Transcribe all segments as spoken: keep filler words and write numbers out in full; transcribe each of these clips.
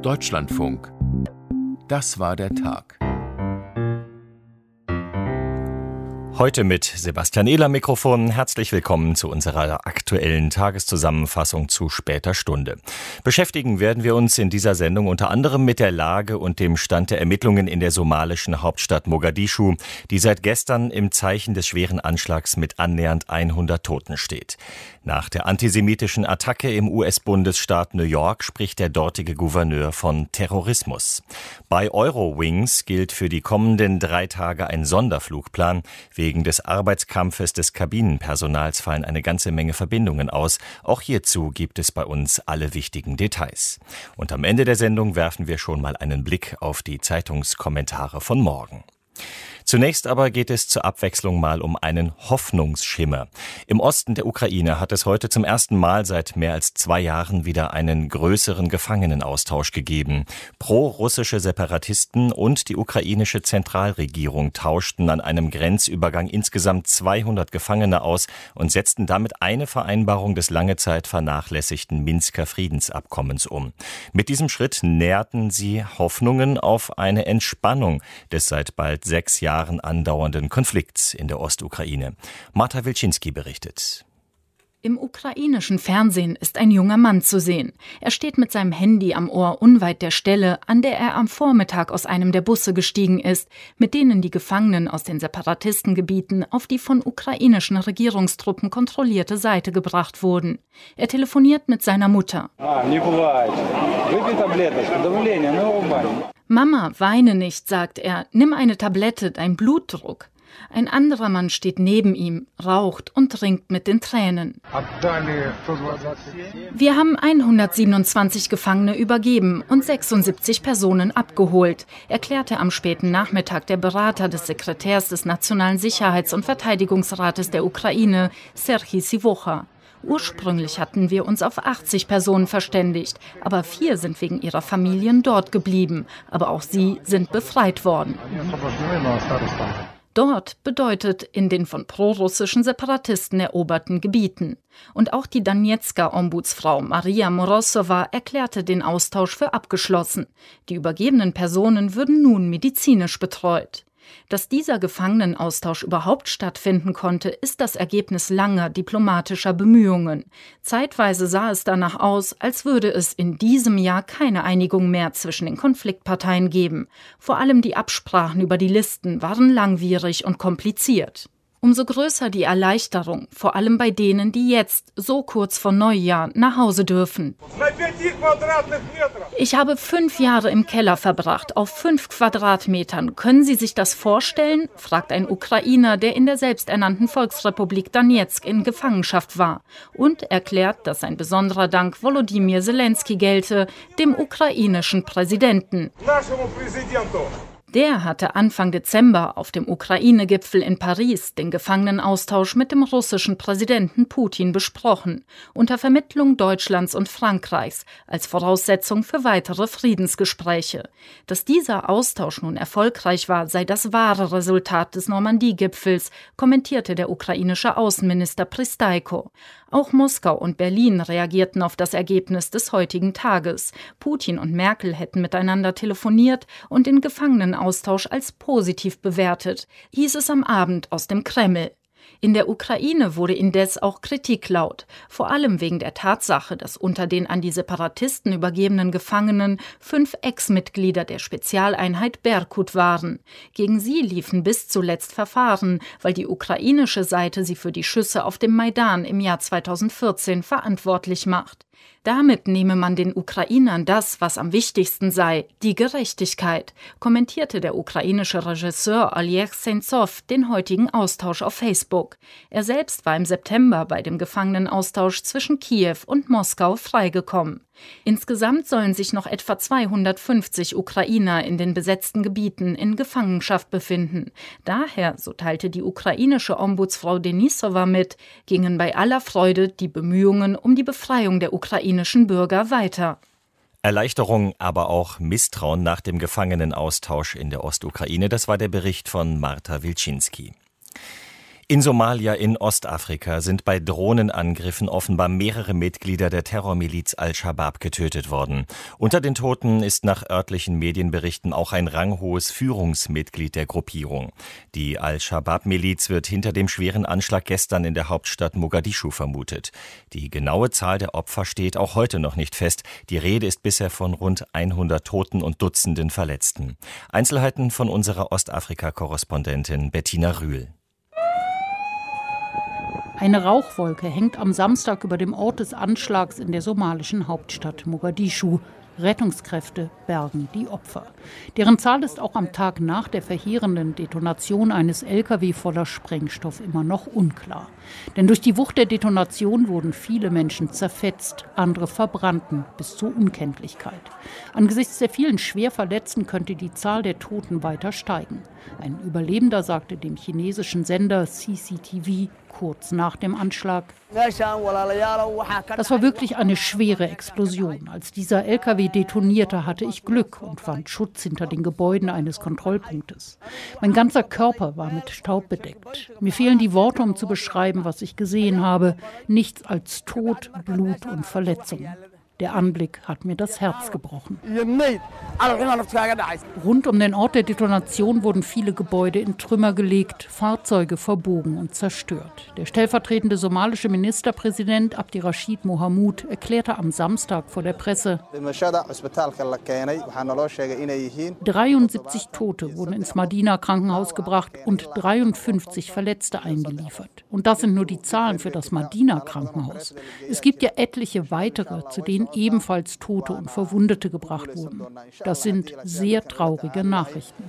Deutschlandfunk. Das war der Tag. Heute mit Sebastian Ehler am Mikrofon. Herzlich willkommen zu unserer aktuellen Tageszusammenfassung zu später Stunde. Beschäftigen werden wir uns in dieser Sendung unter anderem mit der Lage und dem Stand der Ermittlungen in der somalischen Hauptstadt Mogadischu, die seit gestern im Zeichen des schweren Anschlags mit annähernd hundert Toten steht. Nach der antisemitischen Attacke im U S-Bundesstaat New York spricht der dortige Gouverneur von Terrorismus. Bei Eurowings gilt für die kommenden drei Tage ein Sonderflugplan. Wegen des Arbeitskampfes des Kabinenpersonals fallen eine ganze Menge Verbindungen aus. Auch hierzu gibt es bei uns alle wichtigen Details. Und am Ende der Sendung werfen wir schon mal einen Blick auf die Zeitungskommentare von morgen. Zunächst aber geht es zur Abwechslung mal um einen Hoffnungsschimmer. Im Osten der Ukraine hat es heute zum ersten Mal seit mehr als zwei Jahren wieder einen größeren Gefangenenaustausch gegeben. Pro-russische Separatisten und die ukrainische Zentralregierung tauschten an einem Grenzübergang insgesamt zweihundert Gefangene aus und setzten damit eine Vereinbarung des lange Zeit vernachlässigten Minsker Friedensabkommens um. Mit diesem Schritt näherten sie Hoffnungen auf eine Entspannung des seit bald sechs Jahren andauernden Konflikts in der Ostukraine. Marta Wilczynski berichtet. Im ukrainischen Fernsehen ist ein junger Mann zu sehen. Er steht mit seinem Handy am Ohr unweit der Stelle, an der er am Vormittag aus einem der Busse gestiegen ist, mit denen die Gefangenen aus den Separatistengebieten auf die von ukrainischen Regierungstruppen kontrollierte Seite gebracht wurden. Er telefoniert mit seiner Mutter. Mama, weine nicht, sagt er, nimm eine Tablette, dein Blutdruck. Ein anderer Mann steht neben ihm, raucht und ringt mit den Tränen. Wir haben hundertsiebenundzwanzig Gefangene übergeben und sechsundsiebzig Personen abgeholt, erklärte am späten Nachmittag der Berater des Sekretärs des Nationalen Sicherheits- und Verteidigungsrates der Ukraine, Serhii Sivocha. Ursprünglich hatten wir uns auf achtzig Personen verständigt, aber vier sind wegen ihrer Familien dort geblieben. Aber auch sie sind befreit worden. Dort bedeutet in den von prorussischen Separatisten eroberten Gebieten. Und auch die Donezker Ombudsfrau Maria Morozova erklärte den Austausch für abgeschlossen. Die übergebenen Personen würden nun medizinisch betreut. Dass dieser Gefangenenaustausch überhaupt stattfinden konnte, ist das Ergebnis langer diplomatischer Bemühungen. Zeitweise sah es danach aus, als würde es in diesem Jahr keine Einigung mehr zwischen den Konfliktparteien geben. Vor allem die Absprachen über die Listen waren langwierig und kompliziert. Umso größer die Erleichterung, vor allem bei denen, die jetzt, so kurz vor Neujahr, nach Hause dürfen. Ich habe fünf Jahre im Keller verbracht, auf fünf Quadratmetern. Können Sie sich das vorstellen? Fragt ein Ukrainer, der in der selbsternannten Volksrepublik Donezk in Gefangenschaft war. Und erklärt, dass ein besonderer Dank Volodymyr Zelensky gelte, dem ukrainischen Präsidenten. Der hatte Anfang Dezember auf dem Ukraine-Gipfel in Paris den Gefangenenaustausch mit dem russischen Präsidenten Putin besprochen, unter Vermittlung Deutschlands und Frankreichs, als Voraussetzung für weitere Friedensgespräche. Dass dieser Austausch nun erfolgreich war, sei das wahre Resultat des Normandie-Gipfels, kommentierte der ukrainische Außenminister Pristaiko. Auch Moskau und Berlin reagierten auf das Ergebnis des heutigen Tages. Putin und Merkel hätten miteinander telefoniert und den Gefangenenaustausch als positiv bewertet, hieß es am Abend aus dem Kreml. In der Ukraine wurde indes auch Kritik laut, vor allem wegen der Tatsache, dass unter den an die Separatisten übergebenen Gefangenen fünf Ex-Mitglieder der Spezialeinheit Berkut waren. Gegen sie liefen bis zuletzt Verfahren, weil die ukrainische Seite sie für die Schüsse auf dem Maidan im Jahr zweitausendvierzehn verantwortlich macht. Damit nehme man den Ukrainern das, was am wichtigsten sei, die Gerechtigkeit, kommentierte der ukrainische Regisseur Oleg Sentsov den heutigen Austausch auf Facebook. Er selbst war im September bei dem Gefangenenaustausch zwischen Kiew und Moskau freigekommen. Insgesamt sollen sich noch etwa zweihundertfünfzig Ukrainer in den besetzten Gebieten in Gefangenschaft befinden. Daher, so teilte die ukrainische Ombudsfrau Denisova mit, gingen bei aller Freude die Bemühungen um die Befreiung der ukrainischen Bürger weiter. Erleichterung, aber auch Misstrauen nach dem Gefangenenaustausch in der Ostukraine. Das war der Bericht von Marta Wilczynski. In Somalia in Ostafrika sind bei Drohnenangriffen offenbar mehrere Mitglieder der Terrormiliz Al-Shabaab getötet worden. Unter den Toten ist nach örtlichen Medienberichten auch ein ranghohes Führungsmitglied der Gruppierung. Die Al-Shabaab-Miliz wird hinter dem schweren Anschlag gestern in der Hauptstadt Mogadischu vermutet. Die genaue Zahl der Opfer steht auch heute noch nicht fest. Die Rede ist bisher von rund hundert Toten und Dutzenden Verletzten. Einzelheiten von unserer Ostafrika-Korrespondentin Bettina Rühl. Eine Rauchwolke hängt am Samstag über dem Ort des Anschlags in der somalischen Hauptstadt Mogadischu. Rettungskräfte bergen die Opfer. Deren Zahl ist auch am Tag nach der verheerenden Detonation eines L K W voller Sprengstoff immer noch unklar. Denn durch die Wucht der Detonation wurden viele Menschen zerfetzt, andere verbrannten bis zur Unkenntlichkeit. Angesichts der vielen Schwerverletzten könnte die Zahl der Toten weiter steigen. Ein Überlebender sagte dem chinesischen Sender C C T V kurz nach dem Anschlag: Das war wirklich eine schwere Explosion. Als dieser L K W detonierte, hatte ich Glück und fand Schutz hinter den Gebäuden eines Kontrollpunktes. Mein ganzer Körper war mit Staub bedeckt. Mir fehlen die Worte, um zu beschreiben, was ich gesehen habe. Nichts als Tod, Blut und Verletzungen. Der Anblick hat mir das Herz gebrochen. Rund um den Ort der Detonation wurden viele Gebäude in Trümmer gelegt, Fahrzeuge verbogen und zerstört. Der stellvertretende somalische Ministerpräsident Abdirashid Mohamud erklärte am Samstag vor der Presse: dreiundsiebzig Tote wurden ins Madina-Krankenhaus gebracht und dreiundfünfzig Verletzte eingeliefert. Und das sind nur die Zahlen für das Madina-Krankenhaus. Es gibt ja etliche weitere, zu denen ebenfalls Tote und Verwundete gebracht wurden. Das sind sehr traurige Nachrichten.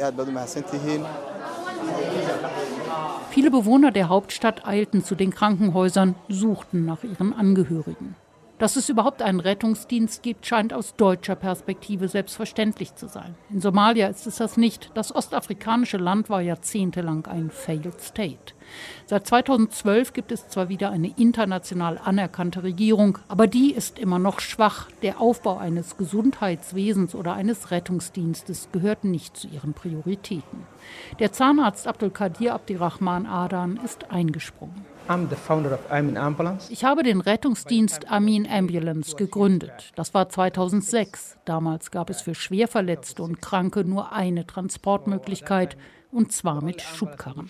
Viele Bewohner der Hauptstadt eilten zu den Krankenhäusern, suchten nach ihren Angehörigen. Dass es überhaupt einen Rettungsdienst gibt, scheint aus deutscher Perspektive selbstverständlich zu sein. In Somalia ist es das nicht. Das ostafrikanische Land war jahrzehntelang ein Failed State. Seit zweitausendzwölf gibt es zwar wieder eine international anerkannte Regierung, aber die ist immer noch schwach. Der Aufbau eines Gesundheitswesens oder eines Rettungsdienstes gehört nicht zu ihren Prioritäten. Der Zahnarzt Abdulkadir Abdirahman Adan ist eingesprungen. Ich habe den Rettungsdienst Amin Ambulance gegründet. Das war zweitausendsechs. Damals gab es für Schwerverletzte und Kranke nur eine Transportmöglichkeit, und zwar mit Schubkarren.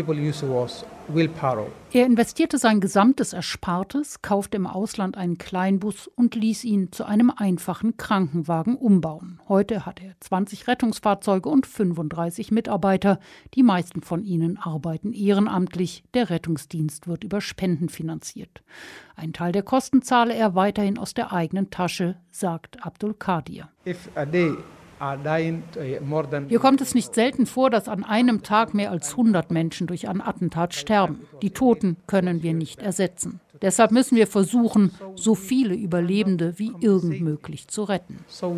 Er investierte sein gesamtes Erspartes, kaufte im Ausland einen Kleinbus und ließ ihn zu einem einfachen Krankenwagen umbauen. Heute hat er zwanzig Rettungsfahrzeuge und fünfunddreißig Mitarbeiter. Die meisten von ihnen arbeiten ehrenamtlich. Der Rettungsdienst wird über Spenden finanziert. Ein Teil der Kosten zahle er weiterhin aus der eigenen Tasche, sagt Abdul Kadir. Hier kommt es nicht selten vor, dass an einem Tag mehr als hundert Menschen durch ein Attentat sterben. Die Toten können wir nicht ersetzen. Deshalb müssen wir versuchen, so viele Überlebende wie irgend möglich zu retten. Zu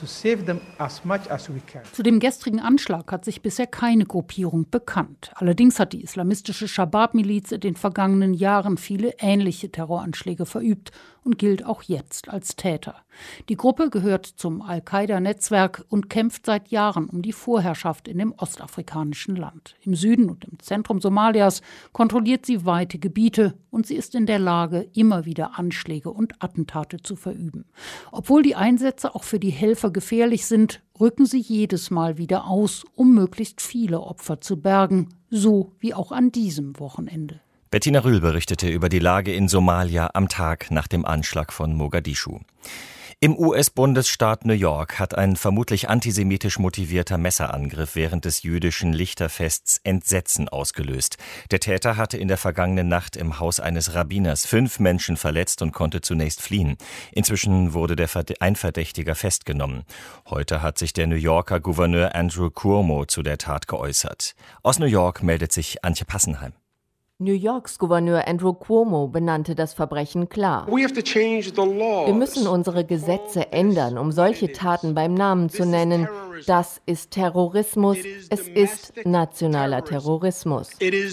dem gestrigen Anschlag hat sich bisher keine Gruppierung bekannt. Allerdings hat die islamistische Shabaab-Miliz in den vergangenen Jahren viele ähnliche Terroranschläge verübt und gilt auch jetzt als Täter. Die Gruppe gehört zum Al-Qaida-Netzwerk und kämpft seit Jahren um die Vorherrschaft in dem ostafrikanischen Land. Im Süden und im Zentrum Somalias kontrolliert sie weite Gebiete und sie ist in der Lage, immer wieder Anschläge und Attentate zu verüben. Obwohl die Einsätze auch für die Helfer gefährlich sind, rücken sie jedes Mal wieder aus, um möglichst viele Opfer zu bergen, so wie auch an diesem Wochenende. Bettina Rühl berichtete über die Lage in Somalia am Tag nach dem Anschlag von Mogadischu. Im U S-Bundesstaat New York hat ein vermutlich antisemitisch motivierter Messerangriff während des jüdischen Lichterfests Entsetzen ausgelöst. Der Täter hatte in der vergangenen Nacht im Haus eines Rabbiners fünf Menschen verletzt und konnte zunächst fliehen. Inzwischen wurde der Verd- ein Verdächtiger festgenommen. Heute hat sich der New Yorker Gouverneur Andrew Cuomo zu der Tat geäußert. Aus New York meldet sich Antje Passenheim. New Yorks Gouverneur Andrew Cuomo benannte das Verbrechen klar. Wir müssen unsere Gesetze ändern, um solche Taten beim Namen zu nennen. Das ist Terrorismus, es ist nationaler Terrorismus.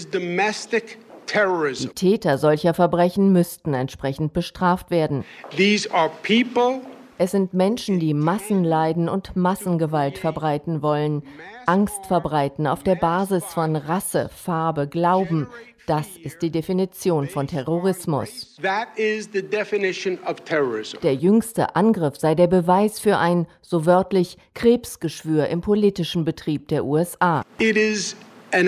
Die Täter solcher Verbrechen müssten entsprechend bestraft werden. Es sind Menschen, die Massenleiden und Massengewalt verbreiten wollen, Angst verbreiten auf der Basis von Rasse, Farbe, Glauben. Das ist die Definition von Terrorismus. Der jüngste Angriff sei der Beweis für ein, so wörtlich, Krebsgeschwür im politischen Betrieb der U S A. Ein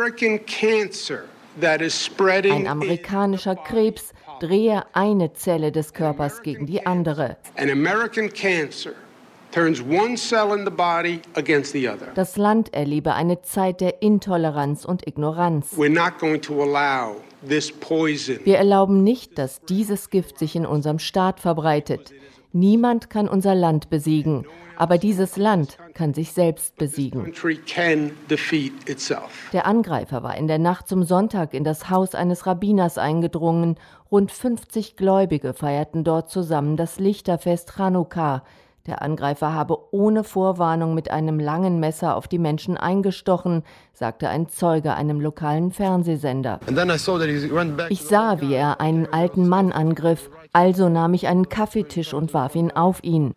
amerikanischer Krebs drehe eine Zelle des Körpers gegen die andere. Das Land erlebe eine Zeit der Intoleranz und Ignoranz. Wir erlauben nicht, dass dieses Gift sich in unserem Staat verbreitet. Niemand kann unser Land besiegen, aber dieses Land kann sich selbst besiegen. Der Angreifer war in der Nacht zum Sonntag in das Haus eines Rabbiners eingedrungen. Rund fünfzig Gläubige feierten dort zusammen das Lichterfest Chanukka. Der Angreifer habe ohne Vorwarnung mit einem langen Messer auf die Menschen eingestochen, sagte ein Zeuge einem lokalen Fernsehsender. Ich sah, wie er einen alten Mann angriff, also nahm ich einen Kaffeetisch und warf ihn auf ihn.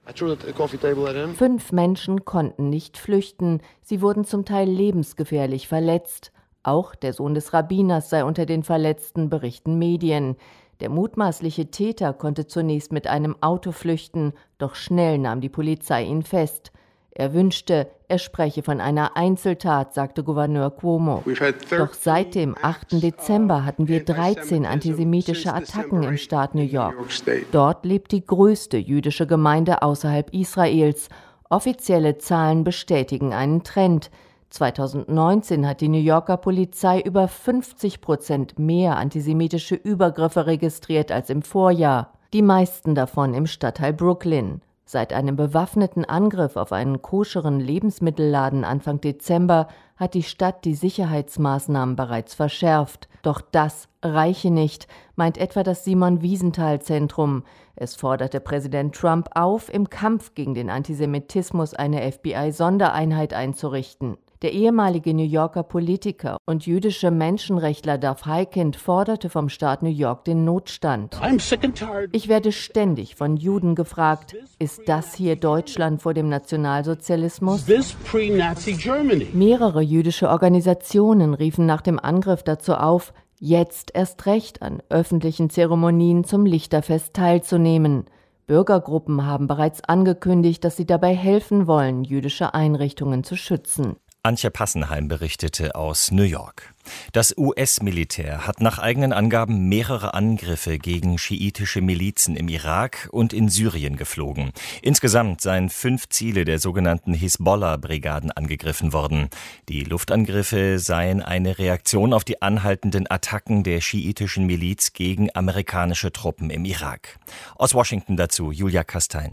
Fünf Menschen konnten nicht flüchten, sie wurden zum Teil lebensgefährlich verletzt. Auch der Sohn des Rabbiners sei unter den Verletzten, berichten Medien. Der mutmaßliche Täter konnte zunächst mit einem Auto flüchten, doch schnell nahm die Polizei ihn fest. Er wünschte, er spreche von einer Einzeltat, sagte Gouverneur Cuomo. Doch seit dem achten Dezember hatten wir dreizehn antisemitische Attacken im Staat New York. Dort lebt die größte jüdische Gemeinde außerhalb Israels. Offizielle Zahlen bestätigen einen Trend. zweitausendneunzehn hat die New Yorker Polizei über fünfzig Prozent mehr antisemitische Übergriffe registriert als im Vorjahr. Die meisten davon im Stadtteil Brooklyn. Seit einem bewaffneten Angriff auf einen koscheren Lebensmittelladen Anfang Dezember hat die Stadt die Sicherheitsmaßnahmen bereits verschärft. Doch das reiche nicht, meint etwa das Simon-Wiesenthal-Zentrum. Es forderte Präsident Trump auf, im Kampf gegen den Antisemitismus eine F B I-Sondereinheit einzurichten. Der ehemalige New Yorker Politiker und jüdische Menschenrechtler Duff Heikind forderte vom Staat New York den Notstand. Ich werde ständig von Juden gefragt, ist das hier Deutschland vor dem Nationalsozialismus? Mehrere jüdische Organisationen riefen nach dem Angriff dazu auf, jetzt erst recht an öffentlichen Zeremonien zum Lichterfest teilzunehmen. Bürgergruppen haben bereits angekündigt, dass sie dabei helfen wollen, jüdische Einrichtungen zu schützen. Antje Passenheim berichtete aus New York. Das U S-Militär hat nach eigenen Angaben mehrere Angriffe gegen schiitische Milizen im Irak und in Syrien geflogen. Insgesamt seien fünf Ziele der sogenannten Hisbollah-Brigaden angegriffen worden. Die Luftangriffe seien eine Reaktion auf die anhaltenden Attacken der schiitischen Miliz gegen amerikanische Truppen im Irak. Aus Washington dazu Julia Kastein.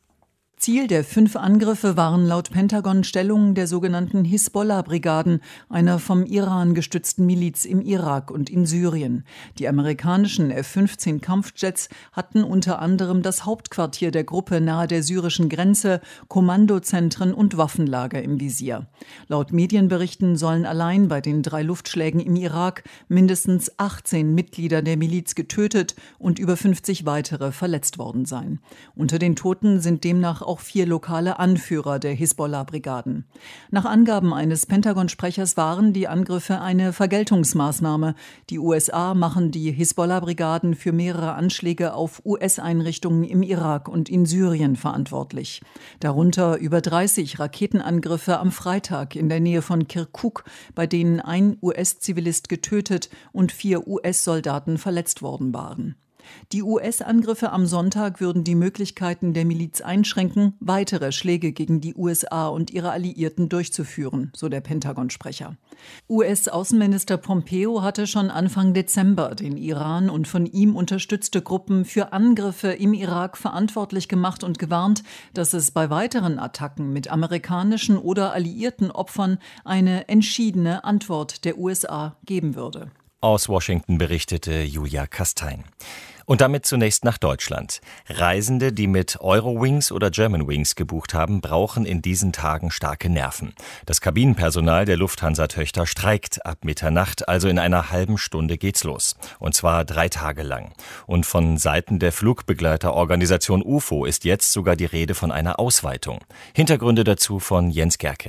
Ziel der fünf Angriffe waren laut Pentagon Stellungen der sogenannten Hisbollah-Brigaden, einer vom Iran gestützten Miliz im Irak und in Syrien. Die amerikanischen F fünfzehn Kampfjets hatten unter anderem das Hauptquartier der Gruppe nahe der syrischen Grenze, Kommandozentren und Waffenlager im Visier. Laut Medienberichten sollen allein bei den drei Luftschlägen im Irak mindestens achtzehn Mitglieder der Miliz getötet und über fünfzig weitere verletzt worden sein. Unter den Toten sind demnach auch vier lokale Anführer der Hisbollah-Brigaden. Nach Angaben eines Pentagon-Sprechers waren die Angriffe eine Vergeltungsmaßnahme. Die U S A machen die Hisbollah-Brigaden für mehrere Anschläge auf U S-Einrichtungen im Irak und in Syrien verantwortlich. Darunter über dreißig Raketenangriffe am Freitag in der Nähe von Kirkuk, bei denen ein U S-Zivilist getötet und vier U S-Soldaten verletzt worden waren. Die U S-Angriffe am Sonntag würden die Möglichkeiten der Miliz einschränken, weitere Schläge gegen die U S A und ihre Alliierten durchzuführen, so der Pentagon-Sprecher. U S-Außenminister Pompeo hatte schon Anfang Dezember den Iran und von ihm unterstützte Gruppen für Angriffe im Irak verantwortlich gemacht und gewarnt, dass es bei weiteren Attacken mit amerikanischen oder alliierten Opfern eine entschiedene Antwort der U S A geben würde. Aus Washington berichtete Julia Kastein. Und damit zunächst nach Deutschland. Reisende, die mit Eurowings oder Germanwings gebucht haben, brauchen in diesen Tagen starke Nerven. Das Kabinenpersonal der Lufthansa-Töchter streikt ab Mitternacht, also in einer halben Stunde geht's los. Und zwar drei Tage lang. Und von Seiten der Flugbegleiterorganisation U F O ist jetzt sogar die Rede von einer Ausweitung. Hintergründe dazu von Jens Gerke.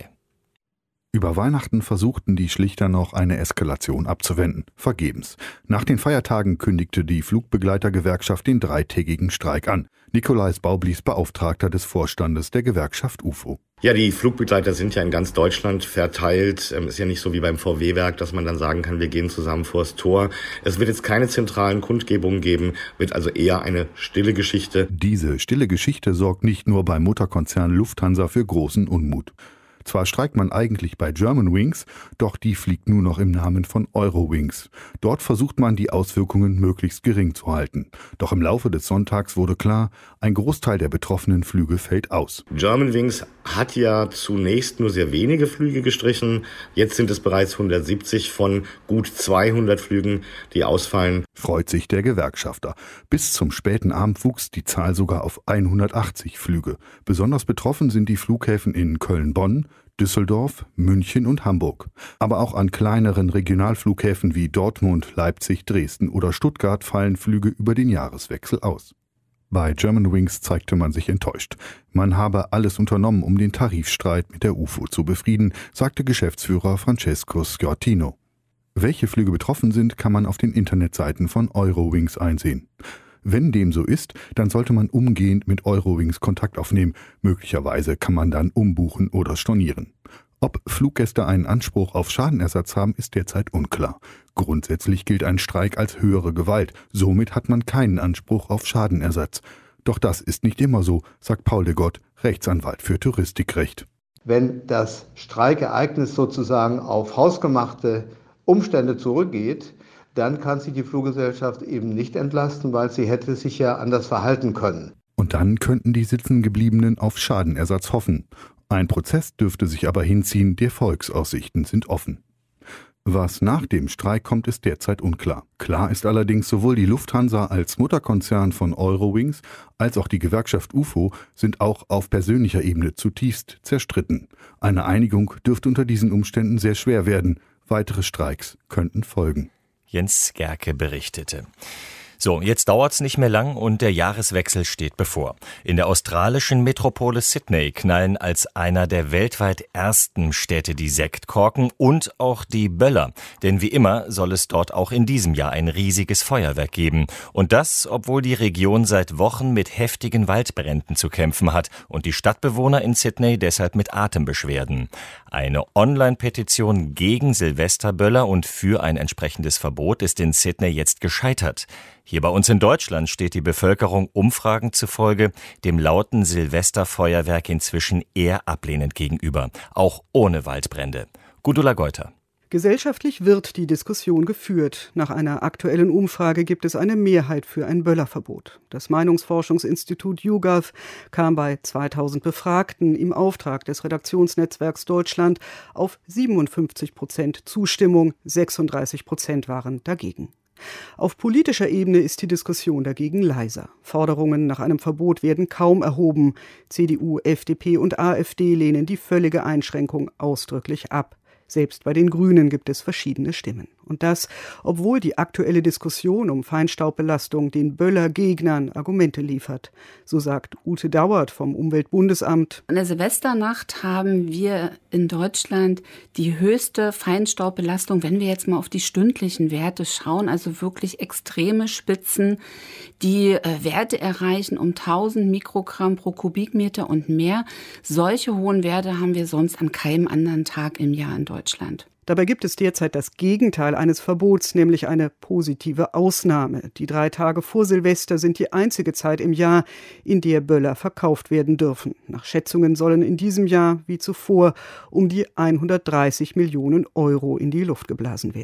Über Weihnachten versuchten die Schlichter noch eine Eskalation abzuwenden. Vergebens. Nach den Feiertagen kündigte die Flugbegleitergewerkschaft den dreitägigen Streik an. Nikolaus Baublies, Beauftragter des Vorstandes der Gewerkschaft U F O. Ja, die Flugbegleiter sind ja in ganz Deutschland verteilt. Ähm, ist ja nicht so wie beim V W-Werk, dass man dann sagen kann, wir gehen zusammen vors Tor. Es wird jetzt keine zentralen Kundgebungen geben, wird also eher eine stille Geschichte. Diese stille Geschichte sorgt nicht nur beim Mutterkonzern Lufthansa für großen Unmut. Zwar streikt man eigentlich bei Germanwings, doch die fliegt nur noch im Namen von Eurowings. Dort versucht man, die Auswirkungen möglichst gering zu halten. Doch im Laufe des Sonntags wurde klar, ein Großteil der betroffenen Flüge fällt aus. Germanwings hat ja zunächst nur sehr wenige Flüge gestrichen. Jetzt sind es bereits hundertsiebzig von gut zweihundert Flügen, die ausfallen. Freut sich der Gewerkschafter. Bis zum späten Abend wuchs die Zahl sogar auf hundertachtzig Flüge. Besonders betroffen sind die Flughäfen in Köln-Bonn, Düsseldorf, München und Hamburg. Aber auch an kleineren Regionalflughäfen wie Dortmund, Leipzig, Dresden oder Stuttgart fallen Flüge über den Jahreswechsel aus. Bei Germanwings zeigte man sich enttäuscht. Man habe alles unternommen, um den Tarifstreit mit der U F O zu befrieden, sagte Geschäftsführer Francesco Sciortino. Welche Flüge betroffen sind, kann man auf den Internetseiten von Eurowings einsehen. Wenn dem so ist, dann sollte man umgehend mit Eurowings Kontakt aufnehmen. Möglicherweise kann man dann umbuchen oder stornieren. Ob Fluggäste einen Anspruch auf Schadenersatz haben, ist derzeit unklar. Grundsätzlich gilt ein Streik als höhere Gewalt. Somit hat man keinen Anspruch auf Schadenersatz. Doch das ist nicht immer so, sagt Paul de Gott, Rechtsanwalt für Touristikrecht. Wenn das Streikereignis sozusagen auf hausgemachte Umstände zurückgeht, dann kann sich die Fluggesellschaft eben nicht entlasten, weil sie hätte sich ja anders verhalten können. Und dann könnten die Sitzengebliebenen auf Schadenersatz hoffen. Ein Prozess dürfte sich aber hinziehen, die Erfolgsaussichten sind offen. Was nach dem Streik kommt, ist derzeit unklar. Klar ist allerdings, sowohl die Lufthansa als Mutterkonzern von Eurowings als auch die Gewerkschaft U F O sind auch auf persönlicher Ebene zutiefst zerstritten. Eine Einigung dürfte unter diesen Umständen sehr schwer werden. Weitere Streiks könnten folgen. Jens Gerke berichtete. So, jetzt dauert's nicht mehr lang und der Jahreswechsel steht bevor. In der australischen Metropole Sydney knallen als einer der weltweit ersten Städte die Sektkorken und auch die Böller. Denn wie immer soll es dort auch in diesem Jahr ein riesiges Feuerwerk geben. Und das, obwohl die Region seit Wochen mit heftigen Waldbränden zu kämpfen hat und die Stadtbewohner in Sydney deshalb mit Atembeschwerden. Eine Online-Petition gegen Silvesterböller und für ein entsprechendes Verbot ist in Sydney jetzt gescheitert. Hier bei uns in Deutschland steht die Bevölkerung Umfragen zufolge dem lauten Silvesterfeuerwerk inzwischen eher ablehnend gegenüber, auch ohne Waldbrände. Gudula Geuter. Gesellschaftlich wird die Diskussion geführt. Nach einer aktuellen Umfrage gibt es eine Mehrheit für ein Böllerverbot. Das Meinungsforschungsinstitut YouGov kam bei zweitausend Befragten im Auftrag des Redaktionsnetzwerks Deutschland auf siebenundfünfzig Prozent Zustimmung, sechsunddreißig Prozent waren dagegen. Auf politischer Ebene ist die Diskussion dagegen leiser. Forderungen nach einem Verbot werden kaum erhoben. C D U, F D P und AfD lehnen die völlige Einschränkung ausdrücklich ab. Selbst bei den Grünen gibt es verschiedene Stimmen. Und das, obwohl die aktuelle Diskussion um Feinstaubbelastung den Böller-Gegnern Argumente liefert. So sagt Ute Dauert vom Umweltbundesamt. An der Silvesternacht haben wir in Deutschland die höchste Feinstaubbelastung, wenn wir jetzt mal auf die stündlichen Werte schauen, also wirklich extreme Spitzen, die äh, Werte erreichen um tausend Mikrogramm pro Kubikmeter und mehr. Solche hohen Werte haben wir sonst an keinem anderen Tag im Jahr in Deutschland. Dabei gibt es derzeit das Gegenteil eines Verbots, nämlich eine positive Ausnahme. Die drei Tage vor Silvester sind die einzige Zeit im Jahr, in der Böller verkauft werden dürfen. Nach Schätzungen sollen in diesem Jahr, wie zuvor, um die hundertdreißig Millionen Euro in die Luft geblasen werden.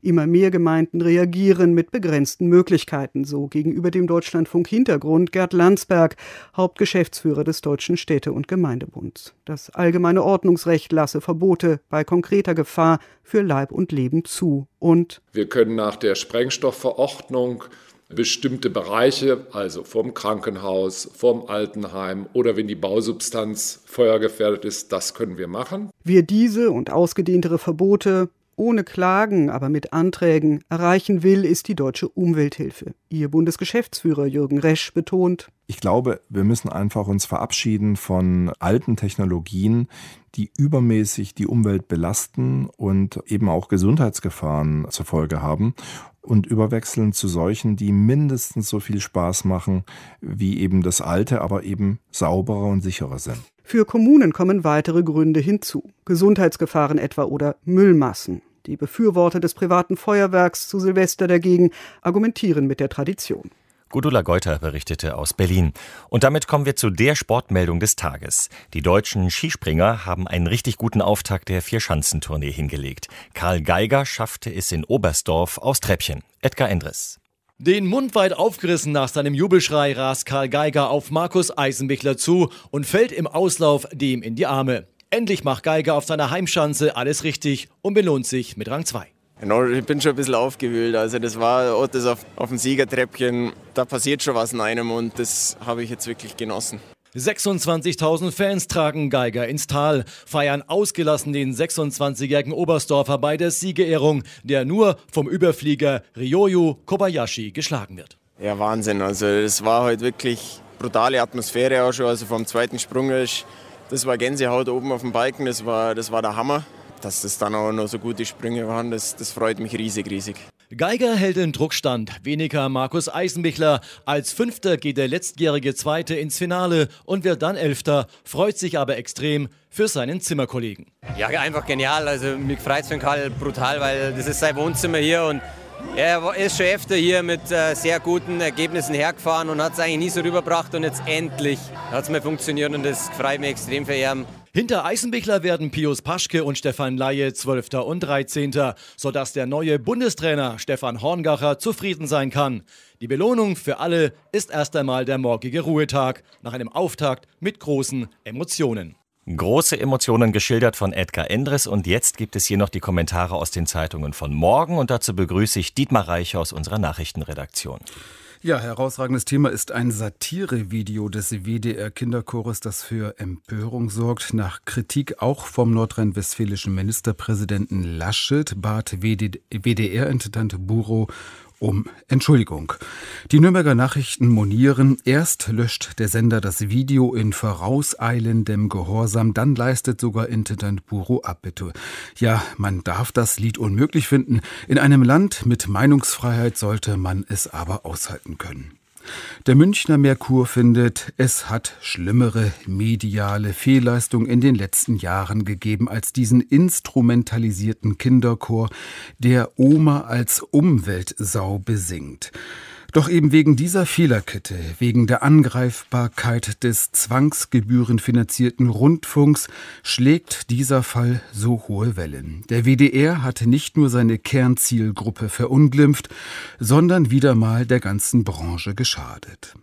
Immer mehr Gemeinden reagieren mit begrenzten Möglichkeiten, so gegenüber dem Deutschlandfunk Hintergrund Gerd Landsberg, Hauptgeschäftsführer des Deutschen Städte- und Gemeindebunds. Das allgemeine Ordnungsrecht lasse Verbote bei konkreter Gefahr für Leib und Leben zu. Und wir können nach der Sprengstoffverordnung bestimmte Bereiche, also vom Krankenhaus, vom Altenheim oder wenn die Bausubstanz feuergefährdet ist, das können wir machen. Wir diese und ausgedehntere Verbote ohne Klagen, aber mit Anträgen erreichen will, ist die Deutsche Umwelthilfe. Ihr Bundesgeschäftsführer Jürgen Resch betont: Ich glaube, wir müssen einfach uns verabschieden von alten Technologien, die übermäßig die Umwelt belasten und eben auch Gesundheitsgefahren zur Folge haben, und überwechseln zu solchen, die mindestens so viel Spaß machen wie eben das alte, aber eben sauberer und sicherer sind. Für Kommunen kommen weitere Gründe hinzu. Gesundheitsgefahren etwa oder Müllmassen. Die Befürworter des privaten Feuerwerks zu Silvester dagegen argumentieren mit der Tradition. Gudula Geuter berichtete aus Berlin. Und damit kommen wir zu der Sportmeldung des Tages. Die deutschen Skispringer haben einen richtig guten Auftakt der Vierschanzentournee hingelegt. Karl Geiger schaffte es in Oberstdorf aufs Treppchen. Edgar Endres. Den Mund weit aufgerissen nach seinem Jubelschrei rast Karl Geiger auf Markus Eisenbichler zu und fällt im Auslauf dem in die Arme. Endlich macht Geiger auf seiner Heimschanze alles richtig und belohnt sich mit Rang zwei. Genau, ich bin schon ein bisschen aufgewühlt. Also das war das auf, auf dem Siegertreppchen, da passiert schon was in einem und das habe ich jetzt wirklich genossen. sechsundzwanzigtausend Fans tragen Geiger ins Tal, feiern ausgelassen den sechsundzwanzigjährigen Oberstdorfer bei der Siegerehrung, der nur vom Überflieger Ryoyu Kobayashi geschlagen wird. Ja, Wahnsinn. Also das war halt wirklich brutale Atmosphäre auch schon. Also vom zweiten Sprung, das war Gänsehaut oben auf dem Balken, das war, das war der Hammer. Dass das dann auch noch so gute Sprünge waren, das, das freut mich riesig, riesig. Geiger hält den Druckstand. Weniger Markus Eisenbichler. Als Fünfter geht der letztjährige Zweite ins Finale und wird dann Elfter, freut sich aber extrem für seinen Zimmerkollegen. Ja, einfach genial. Also mich freut es für den Karl brutal, weil das ist sein Wohnzimmer hier und er ist schon öfter hier mit äh, sehr guten Ergebnissen hergefahren und hat es eigentlich nie so rübergebracht und jetzt endlich hat es mal funktioniert und das freut mich extrem für ihn. Hinter Eisenbichler werden Pius Paschke und Stefan Laie Zwölfter und Dreizehnter, sodass der neue Bundestrainer Stefan Horngacher zufrieden sein kann. Die Belohnung für alle ist erst einmal der morgige Ruhetag, nach einem Auftakt mit großen Emotionen. Große Emotionen geschildert von Edgar Endres, und jetzt gibt es hier noch die Kommentare aus den Zeitungen von morgen und dazu begrüße ich Dietmar Reich aus unserer Nachrichtenredaktion. Ja, herausragendes Thema ist ein Satirevideo des W D R-Kinderchores, das für Empörung sorgt. Nach Kritik auch vom nordrhein-westfälischen Ministerpräsidenten Laschet bat W D R-Intendant Burow um Entschuldigung. Die Nürnberger Nachrichten monieren, erst löscht der Sender das Video in vorauseilendem Gehorsam, dann leistet sogar Intendant Burow Abbitte. Ja, man darf das Lied unmöglich finden. In einem Land mit Meinungsfreiheit sollte man es aber aushalten können. Der Münchner Merkur findet, es hat schlimmere mediale Fehlleistungen in den letzten Jahren gegeben als diesen instrumentalisierten Kinderchor, der Oma als Umweltsau besingt. Doch eben wegen dieser Fehlerkette, wegen der Angreifbarkeit des zwangsgebührenfinanzierten Rundfunks schlägt dieser Fall so hohe Wellen. Der W D R hat nicht nur seine Kernzielgruppe verunglimpft, sondern wieder mal der ganzen Branche geschadet.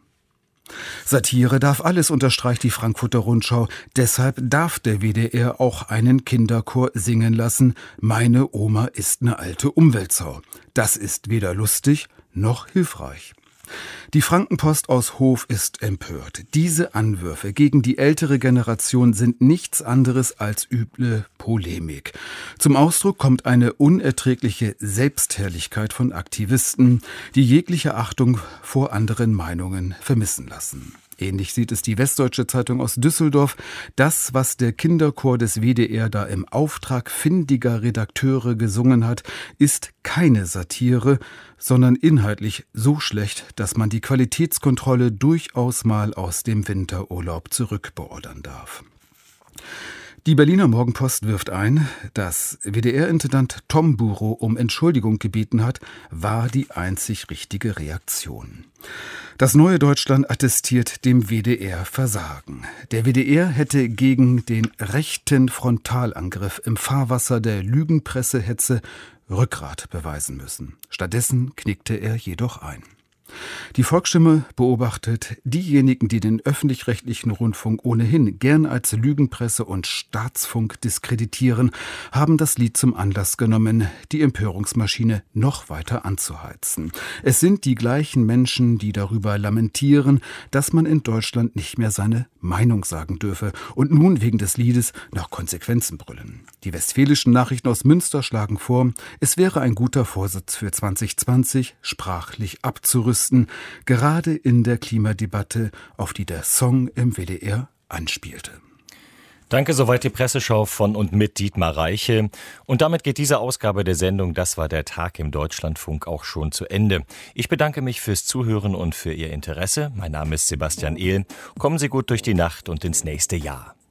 Satire darf alles, unterstreicht die Frankfurter Rundschau. Deshalb darf der W D R auch einen Kinderchor singen lassen. Meine Oma ist eine alte Umweltsau. Das ist weder lustig noch hilfreich. Die Frankenpost aus Hof ist empört. Diese Anwürfe gegen die ältere Generation sind nichts anderes als üble Polemik. Zum Ausdruck kommt eine unerträgliche Selbstherrlichkeit von Aktivisten, die jegliche Achtung vor anderen Meinungen vermissen lassen. Ähnlich sieht es die Westdeutsche Zeitung aus Düsseldorf. Das, was der Kinderchor des W D R da im Auftrag findiger Redakteure gesungen hat, ist keine Satire, sondern inhaltlich so schlecht, dass man die Qualitätskontrolle durchaus mal aus dem Winterurlaub zurückbeordern darf. Die Berliner Morgenpost wirft ein, dass W D R-Intendant Tom Burow um Entschuldigung gebeten hat, war die einzig richtige Reaktion. Das neue Deutschland attestiert dem W D R Versagen. Der W D R hätte gegen den rechten Frontalangriff im Fahrwasser der Lügenpressehetze Rückgrat beweisen müssen. Stattdessen knickte er jedoch ein. Die Volksstimme beobachtet, diejenigen, die den öffentlich-rechtlichen Rundfunk ohnehin gern als Lügenpresse und Staatsfunk diskreditieren, haben das Lied zum Anlass genommen, die Empörungsmaschine noch weiter anzuheizen. Es sind die gleichen Menschen, die darüber lamentieren, dass man in Deutschland nicht mehr seine Meinung sagen dürfe und nun wegen des Liedes nach Konsequenzen brüllen. Die Westfälischen Nachrichten aus Münster schlagen vor, es wäre ein guter Vorsatz für zwanzig zwanzig, sprachlich abzurüsten, gerade in der Klimadebatte, auf die der Song im W D R anspielte. Danke, soweit die Presseschau von und mit Dietmar Reiche. Und damit geht diese Ausgabe der Sendung Das war der Tag im Deutschlandfunk auch schon zu Ende. Ich bedanke mich fürs Zuhören und für Ihr Interesse. Mein Name ist Sebastian Ehl. Kommen Sie gut durch die Nacht und ins nächste Jahr.